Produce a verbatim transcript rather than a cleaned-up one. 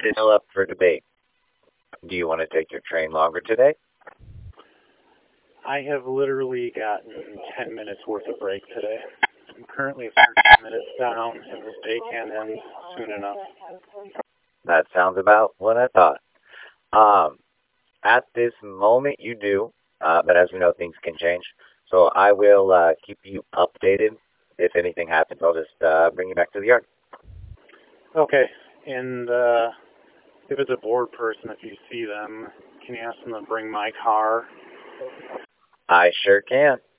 is still up for debate. Do you want to take your train longer today? I have literally gotten ten minutes worth of break today. I'm currently thirteen minutes down, and this day can't end soon enough. That sounds about what I thought. Um, at this moment, you do, uh, but as we know, things can change. So I will uh, keep you updated. If anything happens, I'll just uh, bring you back to the yard. Okay, and uh, if it's a bored person, if you see them, can you ask them to bring my car? I sure can.